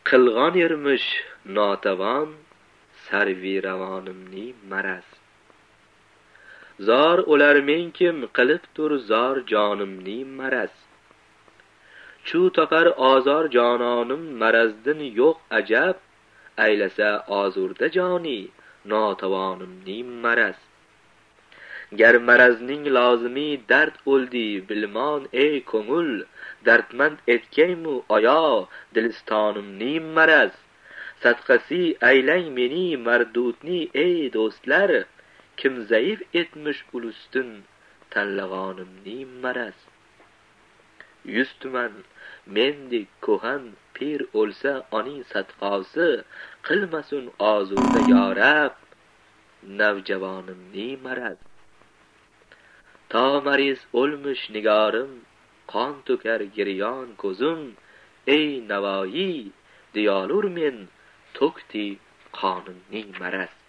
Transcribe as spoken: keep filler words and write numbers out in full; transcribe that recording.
qilg'on ermish notavon sarviravonimni maraz. Zor o'larmen kim qilibdur zor jonimni maraz. Chu topar ozor jononim marazdin yo'q ajab, aylasa ozurda joni notavonimni maraz. Gar marazning lozimi dard o'ldi bilmon ey ko'ngil, dardmand etkaymu oyo dilistonimni maraz. Sadqasi aylang meni mardudni ey do'stlar, kim zaif etmish ulustin tanlag'onimni maraz. Yuz tuman mendek ko'han pir o'lsa oning sadqosi, qilmasun ozurda yorab navjavonimni maraz. To mariz o'lmish nigorim, qon to'kar giryon ko'zim, ey Navoiy diyolur men to'kdi qonimning maraz.